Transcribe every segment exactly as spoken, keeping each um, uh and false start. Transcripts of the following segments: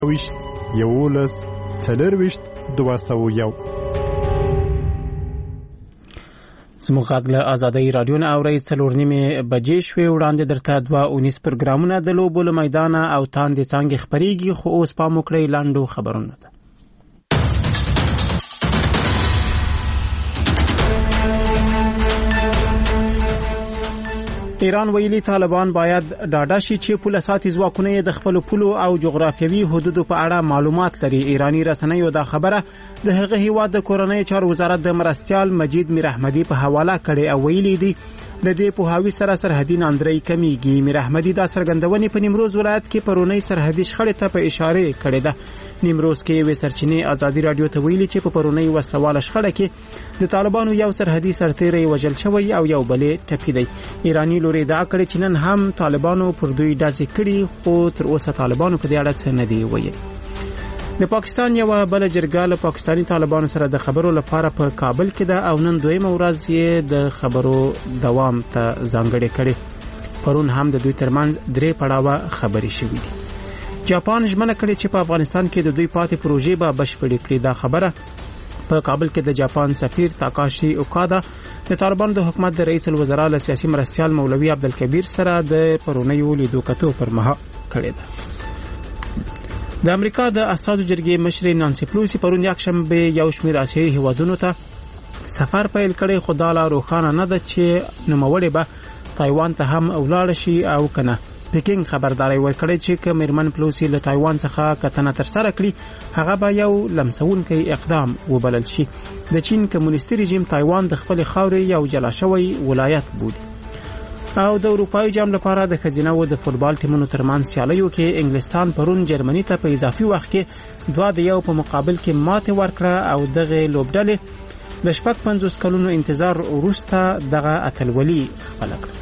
ویشت یولس څلرویشت دوه سوه یو. زموږ غږ له ازادۍ راډیو نه اورئ. څلور نیمې بجې شوې. وړاندې درته دوه اونیز پروګرامونه د لوبو له میدانه او تاندې څانګې خپرېږي، خو اوس پام وکړئ لاندو خبرونو ته. ایران ویلي طالبان باید ډاډه شي چې پوله ساتي ځواکونه د خپل پولو او جغرافیوي حدودو په اړه معلومات لري. ایرانی رسنیو دا خبره د هغه هیواد د کورنۍ چارو وزارت د مرستیال مجید میر احمدی په حواله کړي او ویلي دي د دې په هاوی سره سرحدي ناندري کمیږي. میر احمدی دا څرګندونې په نیمروز ولایت کې پرونی سرحدي شخړې ته په اشاره کړې ده. نیمروز کې وې سرچینې ازادي رادیو ته ویلي چې په پرونی وسلواله شخړه کې د طالبانو یو سرحدي سرتیری وژل شوی او یو بلې ټپي دی. ایرانی لوري دا کړی چې نن هم طالبانو پر دوی ډزې کړي، خو تر اوسه طالبانو په دې اړه څه نه دی ویلي. د پاکستان یو بل جرګه له پاکستاني طالبانو سره د خبرو لپاره په کابل کې ده او نن دویمه ورځ یې د خبرو دوام ته ځانګړې کړې. پرون هم د دوی ترمنځ درې پړاوه خبرې شوې دي. جاپان ژمنه کړې چې په افغانستان کې د دوی پاتې پروژې به بشپړې کړي. دا خبره په کابل کې د جاپان سفیر تاکاشي اوکادا د طالبانو د حکومت د رئیس الوزرا له سیاسي مرستیال مولوي عبدالکبیر سره د پرونیو لیدو کتو پر مهال کړې ده. د امریکا د اساسو جرګې مشر نانسی پلوسی پرون یکشنبه یو شمېر آسیایي هیوادونو ته سفر پیل کړی، خو دا لا روښانه نه ده چې نوموړی به تایوان ته هم ولاړ شي او کنه. پکینګ خبرداري ورکړی چې که میرمن پلوسی له تایوان څخه کتنه ترسره کړي هغه به یو لمسونکی اقدام وبلل شي. د چین کمونیستي رژیم تایوان د خپل خاورې یو جلا شوی ولایت بولي. او د اروپایي جام لپاره د ښځینه‌و د فوتبال ټیمونو ترمنځ سیالیو کې انګلستان پرون جرمني ته په اضافي وخت کې دوه د یو په مقابل کې ماتې ورکړه او دغه لوبډلې د شپږ پنځوس کلونو انتظار وروسته دغه اتلولي خپله کړه.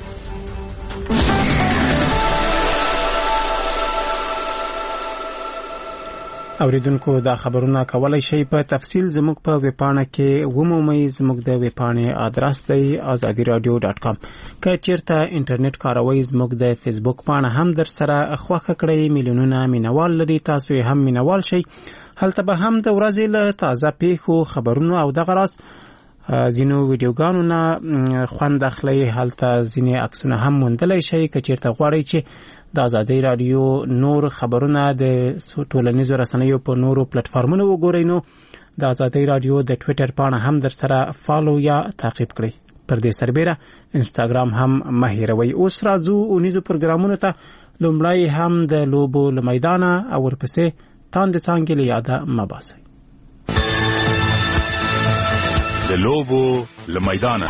اوریدونکو دا خبرونه کولای شي په تفصیل زموږ په ویبپاڼه کې ومومئ. زموږ د ویبپاڼې آدرس دی آزادی رادیو ډاټ کام. که چیرته انټرنیټ کاروئ زموږ د فیسبوک پاڼه هم در سره خوښه کړئ. میلیونونه مینوال لري، تاسو هم مینوال شئ. هلته به هم د ورځې له تازه پیښو خبرونو او دغه راز ځینو ویډیوګانو نه خوند اخلئ. هلته ځینې عکسونه هم موندلی شئ. که چیرته غواړئ چې د آزادۍ رادیو نور خبرونه د ټولنیزو رسنیو په نورو پلیټفارمونو وګورئ نو د آزادۍ رادیو د ټویټر پاڼه هم در سره فالو یا تعقیب کړئ. پر دې سربیره انسټاګرام هم مه هیروئ. اوس راځو اونیزو پروګرامونو ته. لومړی هم د لوبو له میدانه او ورپسې تاندې څانګې له یاده مه باسئ. د لوبو له میدانه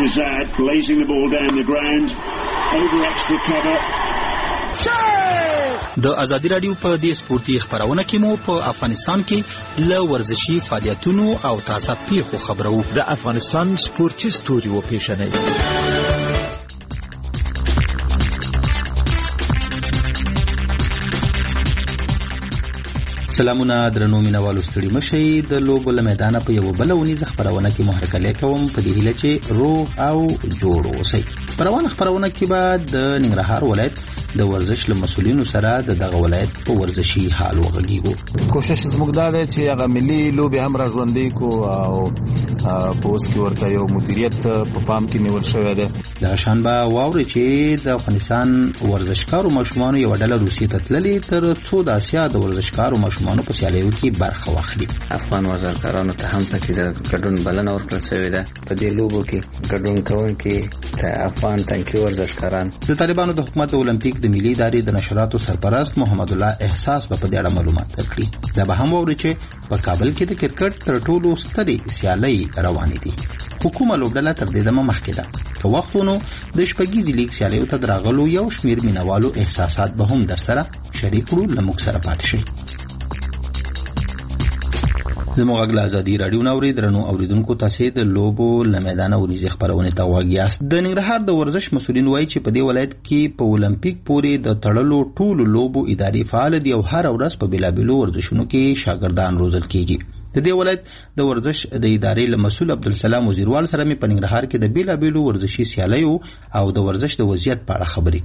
د ازادي رادیو په دې سپورتي خبرونه کې مو په افغانستان کې له ورزشي فعالیتونو او تازه پیښو خبرو. د افغانستان سپورتي ستوري و پیژنئ. سلامونه درنو مینوالو، ستړي مشئ. د لوبو له میدانه په یو بل ونیزه خبرونه کې محرکه کوم په دې هیله چې روغ او جوړ اوسئ. په روانه خبرونه کې به د ننګرهار ولایت د ورزش له مسؤلینو سره د دغه ولایت په ورزشي حال وغږیږو. کوشش زموږ دا دی چې هغه ملي لوبې هم را ژوندۍ کړو او په اوس کې ورته یو مدیریت په پام کې نیول شوی دی. دغه شان به واورئ چې د افغانستان ورزشکارو ماشومانو یوه ډله روسیې ته تللې تر څو د اسیا د ورزشکارو ماشومانو په سیالیو کې برخه واخلي. افغان ورزشکارانو ته هم ته چې د ګډون بلنه ورکړل شوې ده په دې لوبو کې ګډون کوونکي ته افغان تنکي ورزشکاران. د طالبانو د حکومت د اولمپیک د ملي ادارې د نشراتو سرپرست محمد الله احساس په دې اړه معلومات ورکړي. دا به هم واورئ چې په کابل کې د کرکټ تر ټولو سترې سیالۍ روانې دي. حکومت لوبډله تر دې دمه مخکې ده. که وخت ونو د شپږیزې لیګ سیالیو ته درغلو یو شمېر مینوالو احساسات به هم در سره شریک کړو. له موږ سره پاتې شئ. زموږ غږ له ازادي راډیو نه اورئ. درنو اوریدونکو، تاسې د لوبو له میدانه ونیزې خپرونې ته غوږ یاست. د ننګرهار د ورزش مسؤلین وایي چې په دې ولایت کې په اولمپیک پورې د تړلو ټولو لوبو ادارې فعال دي او هر ورځ په بېلابېلو ورزشونو کې شاګردان روزل کېږي. د دې ولایت د ورزش د ادارې له مسؤل عبدالسلام وزیروال سره مې په ننګرهار کې د بېلابېلو ورزشي سیالیو او د ورزش د وضعیت په اړه خبرې کړې.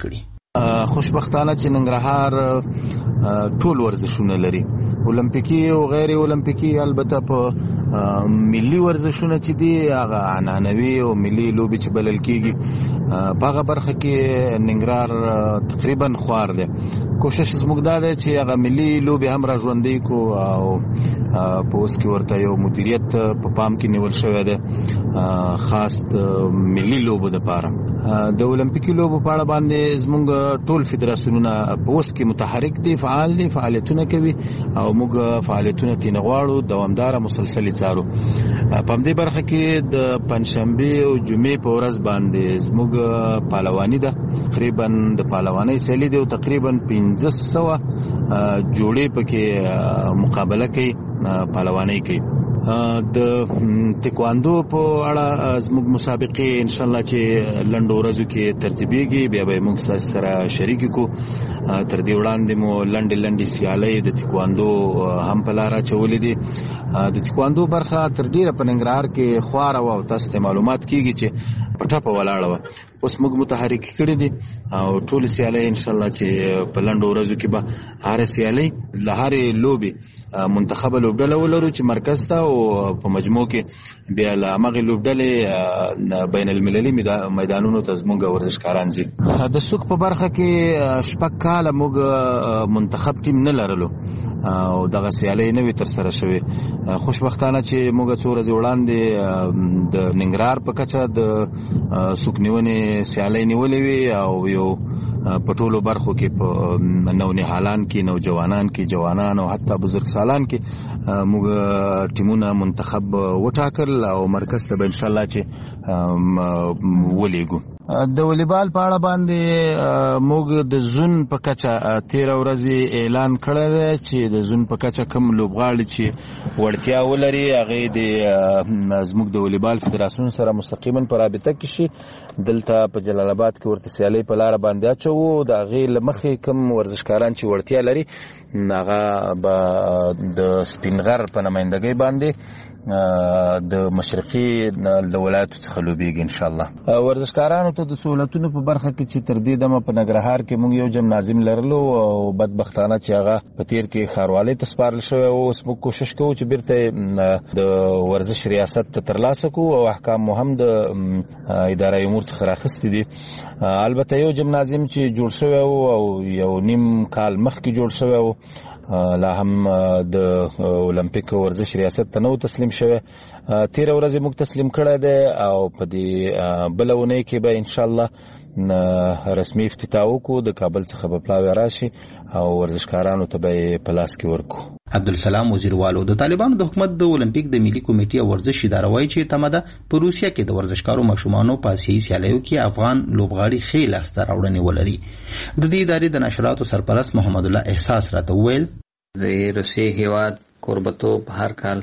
خوشبختانه چې ننګرهار ټول ورزشونه لري، اولمپیکي او غیر اولمپیکي. البته په ملي ورزشونه چې دي هغه عنعنوي او ملي لوبې چې بلل کیږي په هغه برخه کې ننګرهار تقریبا خوار دی. کوشش زموږ دا دی چې هغه ملي لوبې هم را ژوندۍ کو او په اوس کې ورته یو مدیریت په پام کې نیول شوی دی خاص د ملي لوبو دپاره. د اولمپیکي لوبو په اړه باندې زموږ ټول فدراسیونونه په اوس کې متحرک دي، فعال دي، فعالیتونه کوي او موږ فعالیتونه ترې غواړو دوامداره مسلسلې څارو. په همدې برخه کې د پنجشنبې او جمعې په ورځ باندې زموږ پهلواني ده، تقریبا د پهلوانۍ سیالي دی او تقریبا پنځه سوه جوړې پکې مقابله کوي، پهلوانۍ کوي. د تکواندو په اړه زموږ مسابقې ان شاء الله چې لنډو ورځو کې ترتیبېږي، بیا به موږ سره شریک کو. تر دې وړاندې مو لنډې لنډې سیالۍ د تکواندو هم په لاره اچولې دي. د تکواندو برخه تر ډیره په ننګرهار کې خواره وه او تاسو ته معلومات کېږي چې په ټپه ولاړه وه. اوس موږ متحرک کړي دي او ټول سیالۍ ان شاء الله چې په لنډو ورځو کې به هره سیالۍ له هرې لوبې منتخبه لوبډله ولرو چې مرکز ته او په مجموع کې بیا له همغې لوبډلې بین المللي میدانونو ته زموږ ورزشکاران ځي. د سوک په برخه کې شپږ کاله موږ منتخب ټیم نه لرلو او دغه سیالۍ نه وي ترسره شوې. خوشبختانه چې موږ څو ورځې وړاندې د ننګرهار په کچه د سوک نیونې سیالۍ نیولې وي او یو په ټولو برخو کې په نونهالان کې، نوجوانان کې، جوانان او حتی بزرګ سالان کې موږ ټیمونه منتخب وټاکل او مرکز ته به ان شاء الله چې ولیږو. د والیبال په اړه باندې موږ د زون په کچه تیره ورځې اعلان کړی دی چې د زون په کچه کوم لوبغاړي چې وړتیا ولري هغې د زموږ د والیبال فدراسیون سره مستقیما په رابطه کې شي. دلته په جلال آباد کې ورته سیالۍ په لاره باندې اچوو، د هغې له مخې کوم ورزشکاران چې وړتیا لري هغه به د سپین غر په نمایندګۍ باندې د مشرقي د ولایتو څخه لوبېږي ان شاء الله. ورزشکارانو ته د سهولتونو په برخه کې چې تر دې دمه په ننګرهار کې موږ یو جمنازیم لرلو او بدبختانه چې هغه په تیر کې ښاروالۍ ته سپارل شوی و. اوس موږ کوشش کوو چې بیرته د ورزش ریاست ته ترلاسه کړو او احکام مو هم د اداره امور څخه راخیستي دي. البته یو جمنازیم چې جوړ شوی و او یو نیم کال مخکې جوړ شوی و، لا هم د اولمپیک ورزش ریاست ته نو تسلیم شوی. تیره ورځ موږ تسلیم کړی دی او په دې بله اونۍ کې به انشاءالله رسمي افتتاح وکړو. د کابل څخه به پلاوی راشي او ورزشکارانو ته به یې په لاس کې ورکړو. عبدالسلام وزیروالو د طالبانو د حکومت د اولمپیک د ملي کمیټې او ورزش اداره وایي چې تمه ده په روسیه کې د ورزشکارو ماشومانو په آسیایي سیالیو کې افغان لوبغاړي ښې لاسته راوړنې ولري. د دې ادارې د نشراتو سرپرست محمد الله احساس راته وویل د روسیې هیواد کوربتوب هر کال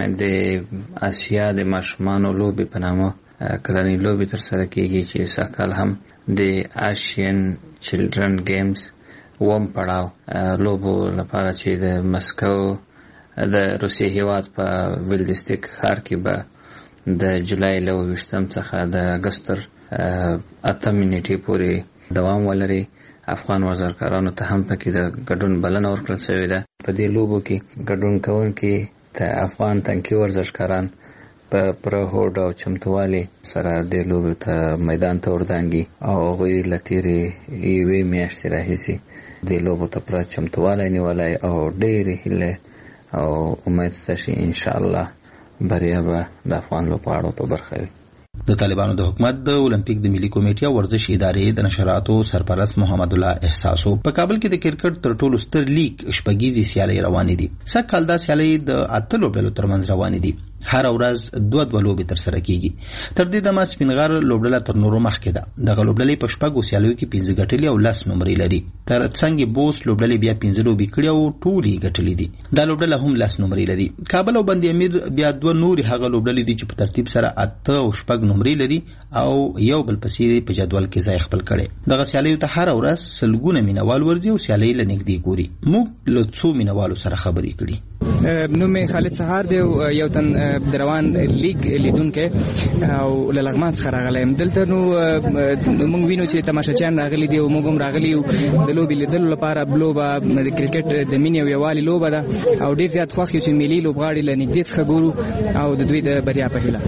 د آسیا د ماشومانو لوبې په نامه کلنۍ لوبې ترسره کیږي چې سږکال هم د آسیان چلډرن گیمز وم پړاو لوبو لپاره چې د مسکو د روسیې هیواد په ویلډستیک ښار کې به د جولای له اووه ویشتم څخه د اګست تر اتمې نیټې پورې دوام ولري. افغان ورزشکارانو ته هم پکې د ګډون بلنه ورکړل شوې ده. په دې لوبو کې ګډون کوونکي ته افغان تنکي ورزشکاران په پوره هوډ او چمتووالي سره دې لوبو ته میدان ته وردانګي او هغوی له تېرې یوې میاشتې راهیسې دې لوبو ته پوره چمتووالی نیولی او ډېرې هیلې او امید شته چې انشاءالله بریا به د افغان لوبغاړو په برخه وي. د طالبانو د حکومت د اولمپیک د ملي کمیټې او ورزش ادارې د نشراتو سرپرست محمد الله احساسو په کابل کې د کرکټ تر ټولو ستر لیګ شپږیزې سیالۍ روانې دي. سږکال دا سیالۍ د اته لوبډلو ترمنځ روانې دي. هر ورځ دوه دوه لوبې ترسره کیږي. تر دې دمه سپین غر لوبډله تر نورو مخکې ده. دغه لوبډلې په شپږو سیالیو کې پنځه ګټلې او لس نمرې لري. تر څنګ بوس لوبډلې بیا پنځه لوبې کړې او ټولې ګټلې دي. دا لوبډله هم لس نمرې لري. کابل او بند امیر بیا دوه نورې هغه لوبډلې دي چې په ترتیب سره اته او شپږ نمرې لري او یو بل پسې په جدول کې ځای خپل کړي. دغه سیالیو ته هر ورځ سلګونه مینوال ورځي او سیالۍ له نږدې ګوري. موږ له څو مینوالو سره خبرې کړې. نو مې خالد سهار دی یو تن د روان لیگ لیدونکو او لغمان څخه راغلی یم. دلته نو موږ وینو چې تماشاچیان راغلي دي او موږ هم راغلي یو د لوبې لیدلو لپاره. لوبه د کرکټ د مینې او یووالي لوبه ده او ډېر زیات خوښ یو چې ملي لوبغاړي له نږدې څخه ګورو او د دوی د بریا په هیله.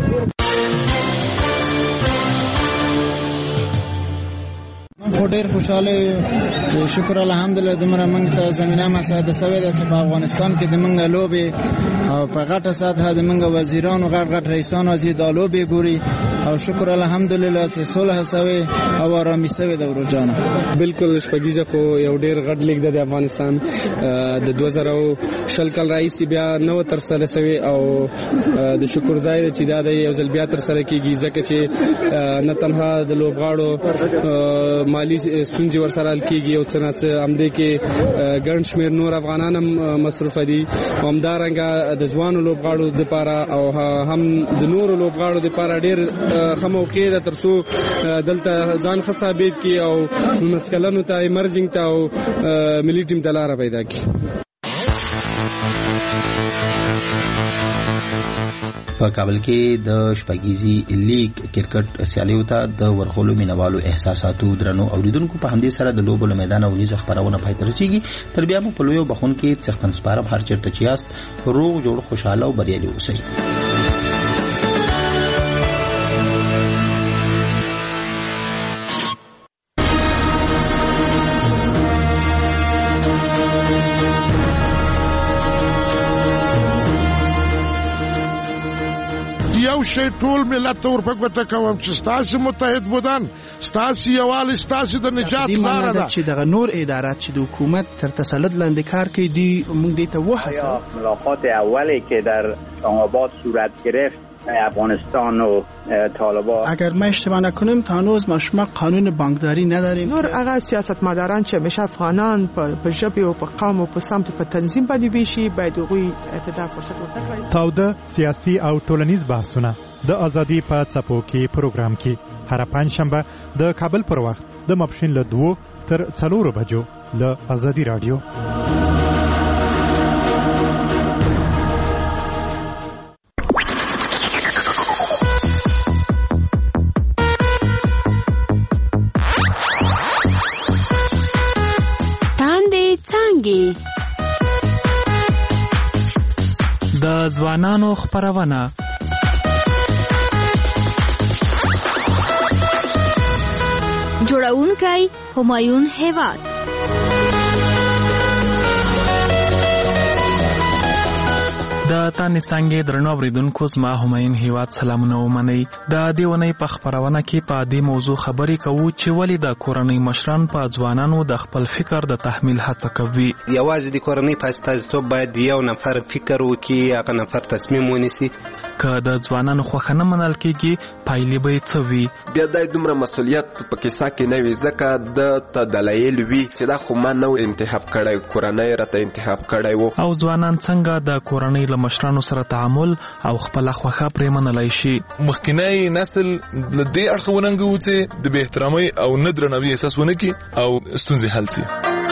خو ډېر خوشاله چې شکر الحمدلله دومره موږ ته زمینه مساعده شوې ده چې په افغانستان کې د موږ لوبې او په غټه سطحه د موږ وزیرانو غټ غټ رئیسانو چې دا لوبې ګوري او شکر الحمدلله چې صلح شوې او آرامي شوې ده. ورجانه بالکل شپږیزه خو یو ډېر غټ لیګ ده د افغانستان د دوه زره شل کال راهیسې بیا نو تر سره شوې او د شکر ځای ده چې دا د یو ځل بیا تر سره کېږي ځکه چې نه تنها د لوبغاړو مالی ستونزې ورسره حل کېږي او څه نه څه همدې کې ګڼ شمېر نور افغانان هم مصروفه دي او همدارنګه د ځوانو لوبغاړو دپاره او هم د نورو لوبغاړو دپاره ډېر ښه موقع ده تر څو دلته ځان ښه ثابت کړي او نولس کلنو ته ایمرجنګ ته او ملي ټیم ته لاره پیدا کړي. په کابل کې د شپږیزي لیگ کرکټ سیالیو ته د ورغلو مینوالو احساساتو درنو اوریدونکو په همدې سره د لوبو له میدان او نیزه خبرونه پای ته رسیږي. تر بیا مو په لویو بخون کې څښتن سپارم هر چیرته چې یاست روغ جوړ خوشاله او بریالي اوسئ. یو شی ټول ملت ته ورپکوته کوم چې ستاسو متحد بودن ستاسو یووالی ستاسو د نجات لاره ده. چې دغه نور ادارات چې د حکومت تر تسلط لاندې کار کوي دی موږ دې ته وحسه. ملاقات اولی که در اسلام‌آباد صورت گرفت افغانستان و طالبان، اگر ما اشتباه نکنیم تا هنوز ما شما قانون بانکداری نداریم. نور اگر سیاستمداران چې همیشه افغانان په ژبه او په قوم او په سمت په تنظیم باندې بشي باید هغوی اعتدال فرصت ورکړي. تاوده سیاسي او ټولنیز بحثونه د ازادي په څپو کې پروګرام کې هر پنځشنبه د کابل پر وخت د ماپښین له دوه تر څلورو بجو له ازادي رادیو. د ځوانانو خبرونه جوړونکی همایون هیواد. د تانې څنګه درنو اوریدونکو زما همایون هیواد سلامونه ومنئ. د دې ونې په خبرونه کې په دې موضوع خبرې کوو چې ولې د کورنۍ مشران په ځوانانو د خپل فکر د تحمیل هڅه کوي. یوازې د کورنۍ په استازیتوب باید یو نفر فکر وکړي، هغه نفر تصمیم ونیسي. که د ځوانانو خوښه نه منل کېږي پایلې به یې څه وي؟ بیا د دومره مسؤلیت په کیسه کې نه وي ځکه د ته دلایل وي چې دا خو ما نه انتخاب کړی، کورنۍ راته انتخاب کړی و. او ځوانان څنګه د کورنۍ له مشرانو سره تعامل او خپله خوښه پرې منلی شي؟ مخکینی نسل له دې اړخه وننګو چې د بې احترامۍ او نه درناوي احساس ونه کړي او ستونزې حل شي.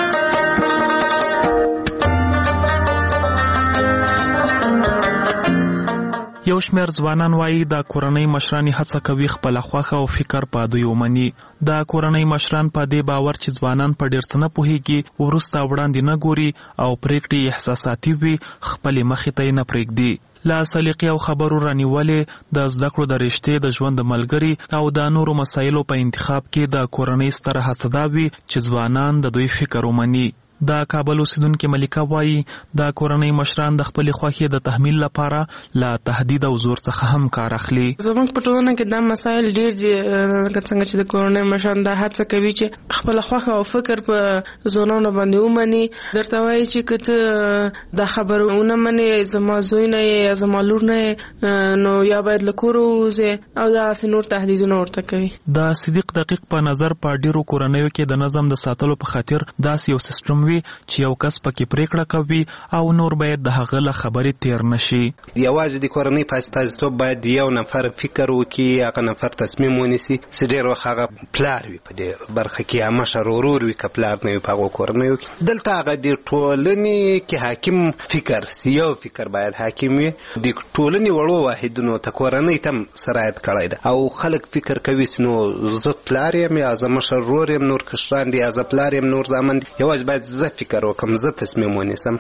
یو شمېر ځوانان وایي د کورنۍ مشران هڅه کوي خپله خوښه او فکر په دوی ومني. د کورنۍ مشران په دې باور چې ځوانان په ډېر څه نه پوهېږي وروسته وړاندې نه ګوري او پرېکړې احساساتي وي خپلې مخې ته یې نه پرېږدي. له سلیقې او خبرو رانیولې د زده کړو د رشتې د ژوند د ملګري او د نورو مسایلو په انتخاب کې د کورنۍ ستره هڅه دا وي چې ځوانان د دوی فکر ومني. د کابل اوسیدونکې ملیکه وایي د کورنۍ مشران د خپلې خوښې د تحمیل لپاره له تهدید او زور څخه هم کار اخلي. زموږ په ټولنه کې دا مسایل ډېر دي، لکه څنګه چې د کورنۍ مشران دا هڅه کوي چې خپله خوښه او فکر په ځوانانو باندې ومني. درته وایي چې که ته دا خبره ونه منې زما زوی نه یې یا زما لور نه یې نو یا باید له کوره ووځې او داسې نور تهدیدونه ورته کوي. د صدیق دقیق په نظر په ډېرو کورنیو کې د نظم د ساتلو په خاطر داسې یو سیستم وي کوي چې یو کس پکې پریکړه کوي او نور باید د هغه له خبرې تیر نشي. یوازې د کورنۍ په استازیتوب باید یو نفر فکر وکړي، هغه نفر تصمیم ونیسي چې ډېر وخت هغه پلار وي په دې برخه کې، یا مشر ورور وي که پلار نه وي په هغو کورنیو کې. دلته هغه د ټولنې کې حاکم فکر سیو فکر باید حاکم وي. د ټولنې وړو واحدونو ته کورنۍ ته هم سرایت کړی ده او خلک فکر کوي چې نو زه پلار یم یا زه مشر ورور یم، نور کشران دي، یا زه پلار یم نور زامن دي. یوازې باید زه فکر وکړم، زه تصمیم ونیسم.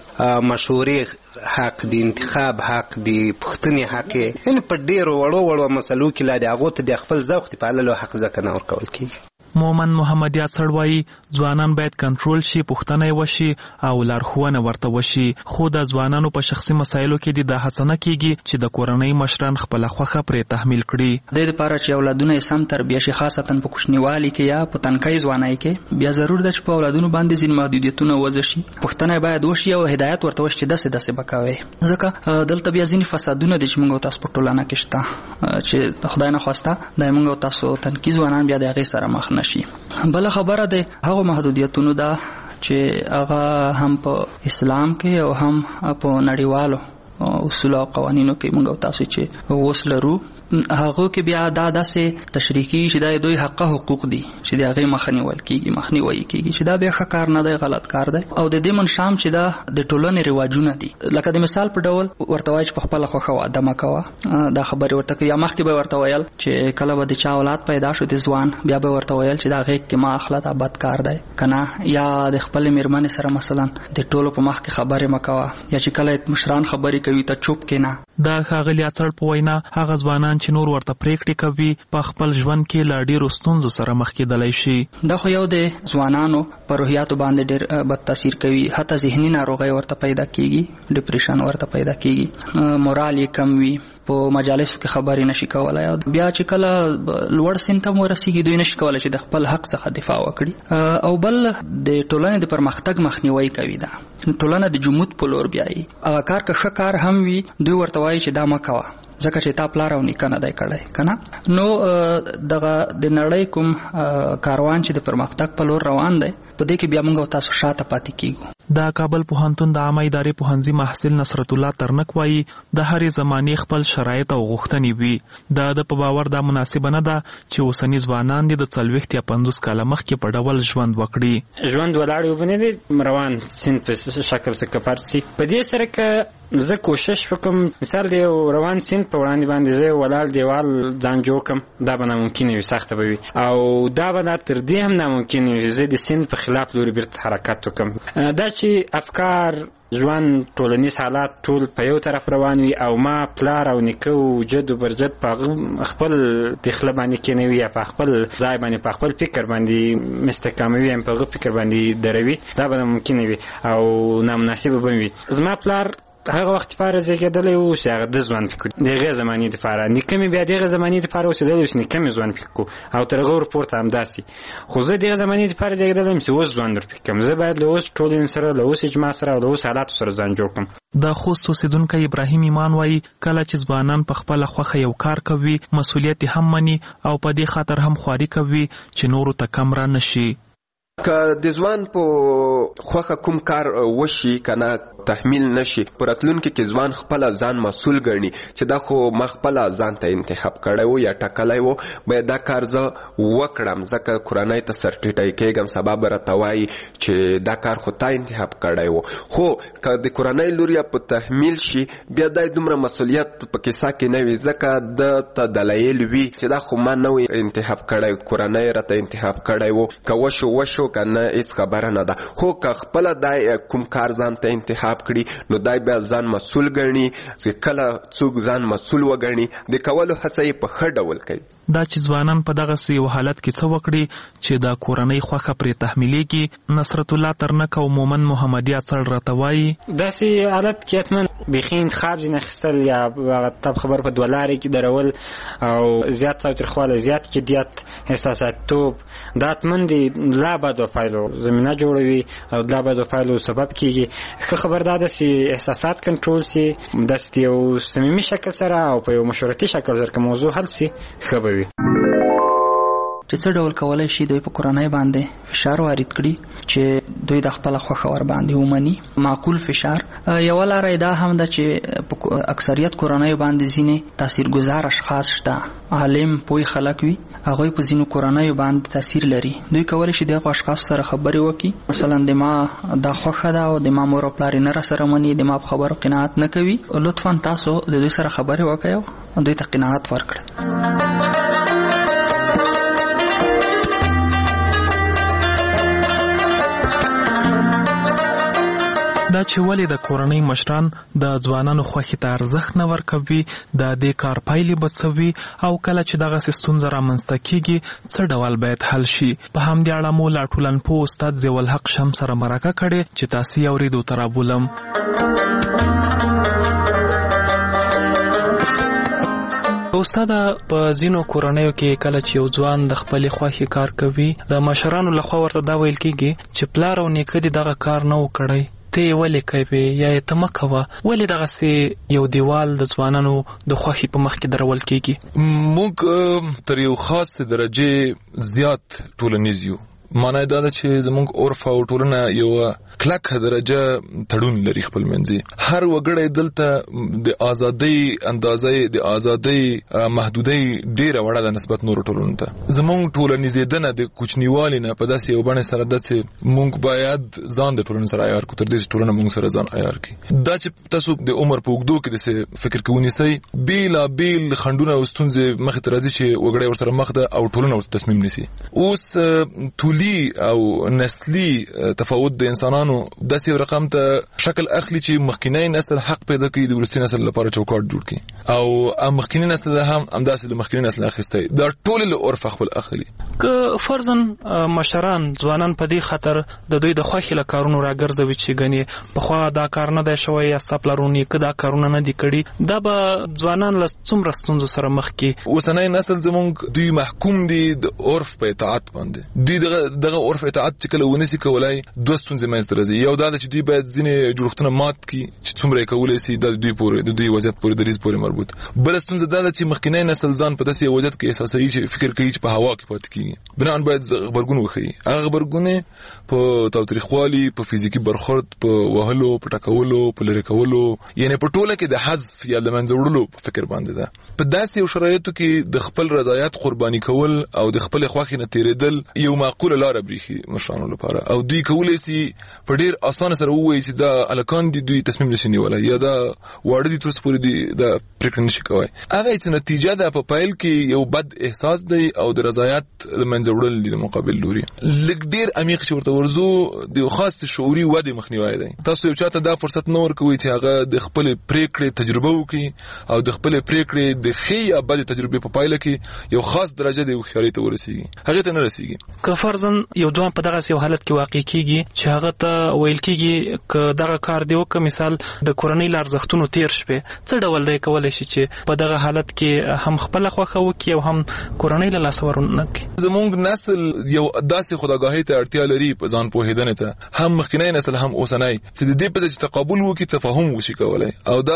مشورې حق دی، انتخاب حق دی، پوښتنې حق دی. یعنې په ډېرو وړو وړو مسلو کې لا د هغو ته د خپل ذوق د پاللو حق ځکه نه ورکول کېږي. مومن محمد یاسر وایي ځوانان باید کنټرول شي، پوښتنه یې وشي او لارښوونه ورته وشي، خو د ځوانانو په شخصي مسایلو کې د دا هڅه کېږي چې د کورنۍ مشران خپله خوښه پرې تحمیل کړي. د دې لپاره چې اولادونه یې سم تربیه شي، خاصتا په کوچنیوالي کې یا په تنکۍ ځوانۍ کې، بیا ضرور ده چې په اولادونو باندې ځینې محدودیتونه وضع شي، پوښتنه باید وشي او هدایت ورته وشي چې داسې داسې به کوئ. ځکه دلته بیا ځینې فسادونه دي چې موږ او تاسو په ټولنه کې شته چې خدای نخواسته د موږ او تاسو تنکي ځوانان بیا د هغې سره مخ نشي. بله خبره ده هغه محدودیتونو ده چې هغه هم په اسلام کې او هم په نړیوالو اصول او قوانینو کې موږ او تاسو چې اوس لرو، هغه کې بیا دا داسې تشریح کیږي چې دا دوی حق حقوق دي چې د هغې مخه نیول کېږي، مخنیوی کېږي، چې دا بیا ښه کار نه دی، غلط کار دی. او د دې منشام چې دا د ټولنې رواجونه دي، لکه د مثال په ډول ورته وایي چې په خپله خوښه واده مه کوه، دا خبرې ورته کوي. یا مخکې به ورته ویل چې کله به د چا اولاد پیدا شو د ځوان، بیا به ورته ویل چې دا غېږ کې مه اخله، دا بد کار دی که نه. یا د خپلې مېرمنې سره مثلا د ټولو په مخ کې خبرې مه کوه، یا چې کله مشران خبرې کوي ته چوپ کښېنه. د ښاغلي اڅړ په وینا هغه ځوانان چې نور ورته پریکړې کوي په خپل ژوند کې له ډېرو ستونزو سره مخ کېدلی شي. دا خو یو د ځوانانو په روحیاتو باندې ډېر بد تاثیر کوي، حتی ذهني ناروغۍ ورته پیدا کېږي، ډپریشن ورته پیدا کېږي، مورال یې کم وي، په مجالس کې خبرې نشي کولای. او بیا چې کله لوړ سن ته ورسیږي دوی نشي کولای چې د خپل حق څخه دفاع وکړي. او بل د ټولنې د پرمختګ مخنیوي کوي، دا ټولنه د جمود په لور بیایي. هغه کار که ښه کار هم وي دوی ورته وایي چې دا مه کوه ځکه چې تا پلار او نیکه نه دی کړی که نه. نو دغه د نړۍ کوم کاروان چې د پرمختګ په لور روان دی، په دې کې بیا موږ او تاسو شاته پاتې کیږو. د کابل پوهنتون د عامه ادارې پوهنځي محصل نصرت الله ترنک وایي د هرې زمانې خپل شرایط او غوښتنې وي. د ده په باور دا مناسبه نه ده چې اوسني ځوانان دي د څلوېښت یا پنځوس کاله مخکې په ډول ژوند وکړي. ژوند ولاړ وبنې دي روان سیند په شکل څخه کپار سي. په دې سره که زه کوشش وکم مثال دی روان سیند په وړاندې باندې زه ولاړ دیوال ځان جوړ کم، دا به ناممکنه وي، سخته به وي. او دا به تر دې هم ناممکنه وي زه د سیند په خلاف لوري بیرته حرکت وکم. دا چې افکار ژوند ټولنیز حالات ټول په یو طرف روان وي او ما پلار او نیکه او جد او برجد په خپل دخله باندې کېنوي یا په خپل ځای باندې په خپل فکر باندې مستحکموي هم په هغه فکر باندې دروي، دا به ممکنه وي او نامناسبه به وي. زما پلار هغه وخت لپاره زیږېدلی و چې هغه د ژوند فکر د هغې زمانې دپاره، نیکه مې بیا د هغې زمانې دپاره اوسېدلی و چې نیکه مې ژوند فکر کړو او تر هغه ورپورته همداسې. خو زه د هغې زمانې دپاره زیږېدلی یم چې اوس ژوند ورفکر کړم. زه باید له اوس ټولنې سره، له اوس اجماع سره او له اوس حالاتو سره ځان جوړ کړم. د خوست اوسېدونکی ابراهیم ایمان وایي کله چې ځوانان په خپله خوښه یو کار کوي مسؤلیت یې هم مني او په دې خاطر هم خواري کوي چې نورو ته کم را نشي. که د ځوان په خوښه کوم کار وشي کنه تحمیل نشي، په راتلونکي کې ځوان خپل ځان مسؤل ګڼي چې دا خو ما خپل ځان ته انتخاب کړی و یا ټاکلی و، باید دا کار زه وکړم ځکه کورنۍ ته سرټیټی کېږم، سبا به راته وایي چې دا کار خو تا انتخاب کړی و. خو که د کورنۍ لور یا په تحمیل شي بیا دا دومره مسؤلیت په کیسه کې نه وي ځکه د ته دلایل وي چې دا خو ما نه وي انتخاب کړی، کورنۍ راته انتخاب کړی و، که وشو وشو که نه هېڅ خبره نه ده. خو که خپله دا کوم کار ځان ته انتخاب کړي نو دای بیا ځان مسؤل ګڼي، چې کله څوک ځان مسؤل وګڼي د کولو هڅه یې په ښه ډول کوي. دا چې ځوانان په دغسې یو حالت کې څه وکړي چې د کورنۍ خوښه پرې تحمیلېږي. نصرت الله ترنک او مومن محمدي اڅړ راته وایي داسې حالت کې حتما بیخي انتخاب ځینې اخیستل یا تب خبر په دوه لارې کې درول او زیات تاوتریخوالی، زیات جدیت، احساساتیتوب، دا حتما د لا بدو پایلو زمینه جوړوي او لا بدو پایلو سبب کېږي. ښه خبر دا ده چې احساسات کنټرول سي، داسې یو صمیمي شکل سره او په یو مشورتي شکل سره که موضوع حل سي ښه به وي. چې څه ډول کولای شي دوی په کورنۍ باندې فشار وارد کړي چې دوی د خپل خوښه ور باندې ومني معقول فشار. یو لاره دا هم ده چې په اکثریت کورنۍ باندې ځینې تاثیرګذار اشخاص شته، عالم پوه خلک وي، هغوی په ځینو کورنۍ باندې تاثیر لري. دوی کولی شي دغه اشخاص سره خبرې وکړي، مثلا د ما دا خوښه ده او د ما مور او پلار نه را سره مني، د ما په خبرو قناعت نه کوي، لطفا تاسو د دوی سره خبرې وکړئ او دوی ته قناعت ورکړئ. دا چې ولې د کورنۍ مشران د ځوانانو خوښې ته ارزښت نه ورکوي، د دې کار پایلې به څه وي او کله چې دغسې ستونزه رامنځته کېږي څه ډول باید حل شي. په همدې اړه مو له ټولنپوه استاد ضیاءالحق شمس سره مرکه کړې چې تاسې یې اورېدو ته رابولم. استاده، په ځینو کورنیو کې کله چې یو ځوان د خپلې خوښې کار کوي، د مشرانو لخوا ورته دا ویل کېږي چې پلار او نیکه دې دغه کار نه و کړی، ته یې ولې کوې یا یې ته مه کوه. ولې دغسې یو دیوال د ځوانانو د خوښې په مخ کې درول کېږي؟ موږ تر یو خاص درجې زیات ټولنیز یو. معنی دا ده چې زموږ عرف او ټولنه یو کلکه درجه تړون لري خپل منځي. هر وګړی دلته د ازادۍ اندازې د ازادۍ محدودۍ ډیره وړه ده نسبت نورو ټولنو ته. زموږ ټولنیزېدنه د کوچنیوالي نه په داسې یو بڼې سره ده چې موږ باید ځان د ټولنې سره عیار کړو تر دې چې ټولنه موږ سره ځان عیار کړي. دا چې تاسو د عمر په اوږدو کې داسې فکر کې ونیسئ، بېلابېل خنډونه او ستونزې مخې ته راځي چې وګړی ورسره مخ ده او ټولنه ورته تصمیم نیسي. اوس ټولي او نسلی تفاوت د انسانانو داسې یو رقم ته شکل اخلي چې مخکینی نسل حق پیدا کوي د وروستي نسل لپاره چوکاټ جوړ کړي، او مخکینی نسل هم همداسې د مخکینی نسل اخیستی. دا ټول له عرف خپل اخلي. که فرضاً مشران ځوانان په دې خاطر د دوی د خوښې له کارونو راګرځوي چې ګنې پخوا دا کار نه دی شوی یا ستا پلرونو نیکه دا کارونه نه دي کړي، دا به ځوانان له څومره ستونزو سره مخ کړي. اوسنی نسل زموږ دوی محکوم دي د عرف په اطاعت باندې. دوی دغه دغه عرف اطاعت چې کله ونیسي کولای دوه ستونزې منځته راځي. یو دا ده چې دوی باید ځینې جوړښتونه مات کړي چې څومره یې کولی شي د دوی پورې د دوی وضعیت پورې دریځ پورې مربوط. بله ستونزه دا ده چې مخکینی نسل ځان په داسې یو وضعیت کې احساسوي چې فکر کوي چې په هوا کې پاتې کېږي. بناً باید غبرګون وښیي. هغه غبرګون په تاوتریخوالي، په فزیکي برخورد، په وهلو، په ټکولو، په لرې کولو، یعنې په ټوله کې د حذف یا د منځه وړلو په فکر باندې ده. په داسې یو شرایطو کې د خپل رضایت قرباني کول او د خپلې خوښې نه تېرېدل یو معقوله لاره برېښي مشرانو لپاره، او دوی کولی شي په ډېر اسانه سره ووایي چې دا هلکان دي، دوی تصمیم نشي نیولی، یا دا واړه دي تر اوسه پورې دي دا پرېکړه نشي کوی. هغه څه نتیجه ده په پیل کې یو بد احساس دی او د رضایت د منځه وړل دي د مقابل لوري. لږ ډېر عمیق چې ورته ورځو د یو خاص شعوري ودې مخنیوی دی. تاسو یو چاته دا فرصت نه ورکوئ چې هغه د خپلې پرېکړې تجربه وکړي او د خپلې پرېکړې د ښې یا بدې تجربې په پایله کې یو خاص درجه د هوښیارۍ ته ورسېږي، هغې ته نه رسېږي. که فرضاً یو ځوان په دغسې یو حالت کې واقع کېږي چې هغه ته ویل کېږي که دغه کار دی وکړه، مثال د کورنۍ له ارزښتونو تېر شوې، څه ډول دی کولی شي چې په دغه حالت کې هم خپله خوښه وکړي او هم کورنۍ له لاسه ورنه کړي؟ زموږ نسل یو داسې خودآګاهۍ ته اړتیا لري، په ځان پوهېدنې ته، هم مخکینی نسل هم اوسنی، چې د دې په ځای چې تقابل وکړي تفاهم وشي کولی. او دا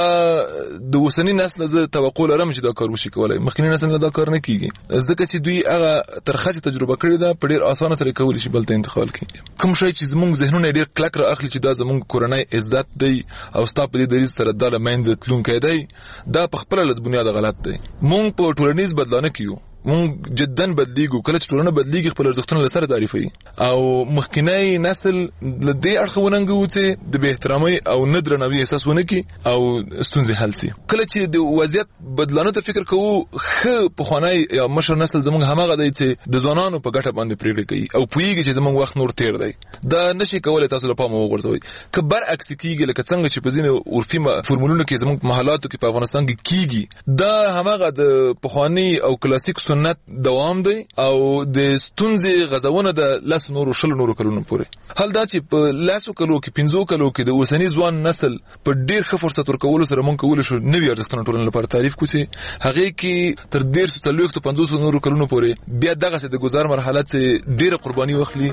د اوسني نسل زه توقع لرم چې دا کار وشي کولی. مخکینی نسل نه دا کار نه کېږي، ځکه چې دوی هغه ترخه چې تجربه کړې ده په ډېر اسانه سره کولی شي بل ته انتقال کړي. کوم شی چې زموږ ذهنونه ډېر کلک را اخلي چې دا زموږ کورنی عزت دی او ستا په دې دریځ سره دا له منځه تلونکی دی، دا په خپله له بنیاده غلط دی. موږ په ټولنیز بدلانه کې یو، مونږ جدن بدلیږو. کله چې ټولنه بدلیږي خپل ارزښتونه له سره تعریفوي، او مخکینی نسل له دې اړخه وننګو چې د بې احترامۍ او نه درناوي احساس ونه کړي او ستونزې حل سي. کله چې د وضعیت بدلانو ته فکر کوو، ښه پخوانی یا مشر نسل زموږ هماغه دی چې د ځوانانو په ګټه باندې پرېکړې کوي او پوهېږي چې زموږ وخت نور تېر دی. دا نشي کولی تاسو له پامه وغورځوئ. که برعکس کېږي لکه څنګه چې په ځینې عرفي فورمولونو کې زموږ په محلاتو کې په افغانستان کې کېږي، دا هماغه د پخواني او کلاسیک سنت دوام دی او د ستونزې غځونه د لس نورو شلو نورو کلونو پورې. حال دا چې په لسو کلو کې پنځو کلو کې د اوسني ځوان نسل په ډېر ښه فرصت ورکولو سره موږ کولی شو نوي ارزښتونه ټولنې لپاره تعریف کړو چې هغې کې تر دېرشو څلوېښتو پنځوسو نورو کلونو پورې بیا دغسې د ګزار مرحله چې ډېره قرباني واخلي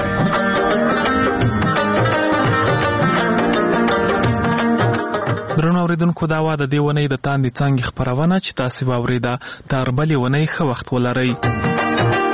کمه. درنو اوریدونکو، دا وا د دې ونې د تاندې څانګې خپرونه چې تاسې واورېده. تر بلې ونې ښه وخت ولرئ.